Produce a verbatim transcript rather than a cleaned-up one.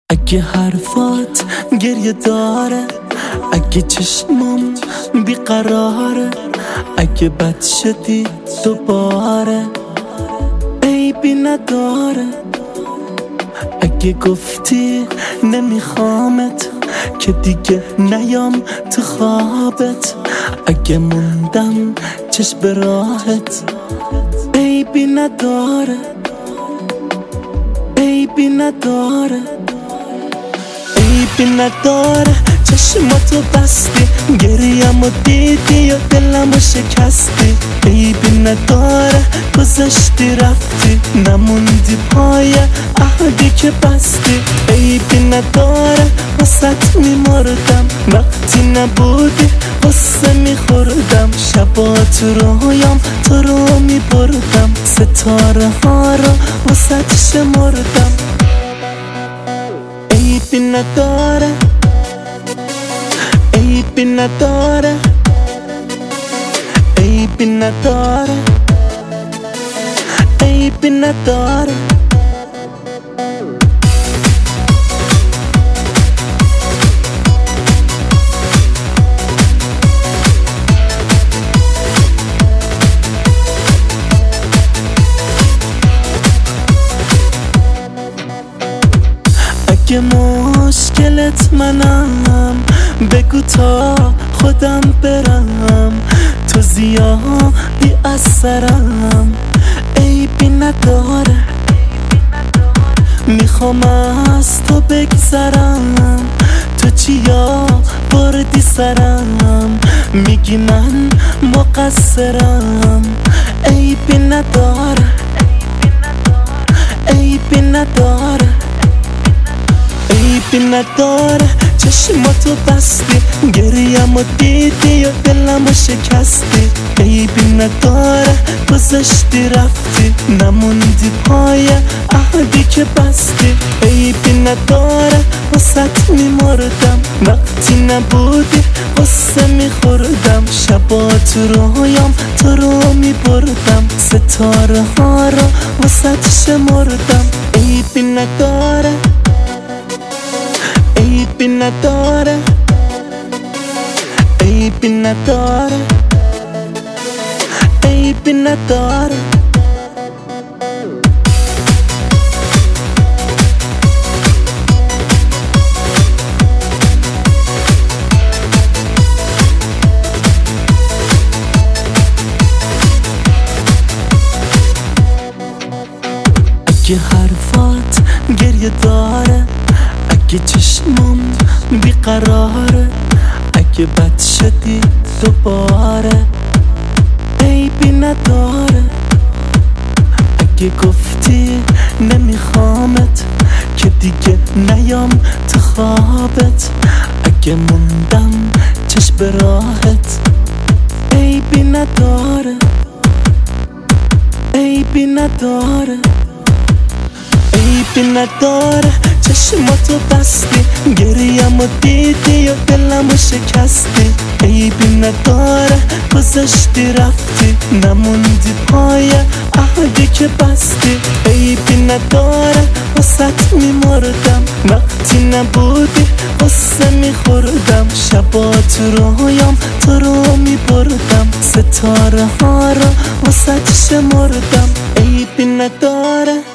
اگه حرفات گریه داره، اگه چشمام بیقراره، اگه بد شدی دوباره بیبی نداره، اگه گفتی نمیخوامت که دیگه نیام تو خوابت، اگه موندم چشم به راحت بیبی نداره، بیبی نداره، بیبی نداره. چشماتو بستی، گریم و دیدی و دلمو شکستی. بیبی نداره، گذشتی رفتی، نموندی پای عهدی که بستی. بیبی نداره، واسط میمردم وقتی نبودی، غصه میخوردم شبا تو رویام تو رو میبردم، ستاره ها رو واسط شمردم. بیبی نداره، بیبی نداره، بیبی نداره، بیبی نداره. اگه مشکلت منم بگو تا خودم برم، تو زیادی از سرم عیبی نداره. میخوام از تو بگذرم، تو چیا بردی سرم، میگی من مقصرم. عیبی نداره، عیبی نداره، بیبی نداره. چشماتو بستی، گریم و دیدی و دلمو شکستی. بیبی نداره، گذشتی رفتی، نموندی پای عهدی که بستی. بیبی نداره، واسط میمردم وقتی نبودی، غصه میخوردم شبا تو رویام تو رو میبردم، ستاره ها رو واسط شمردم. بیبی نداره، بیبی نداره، بیبی نداره، بیبی نداره. اگه حرفات گریه داره، اگه چشمام بیقراره، اگه بد شدی دوباره بیبی نداره، اگه گفتی نمیخوامت که دیگه نیام تو خوابت، اگه موندم چشم به راحت بیبی نداره، بیبی نداره، بیبی نداره. چشماتو بستی، گریم و دیدی و دلمو شکستی. بیبی نداره، گذشتی رفتی، نموندی پای عهدی که بستی. بیبی نداره، واسط میمردم وقتی نبودی، غصه میخوردم شبا تو رویام تو رو میبردم، ستاره ها رو واسط شمردم. بیبی نداره،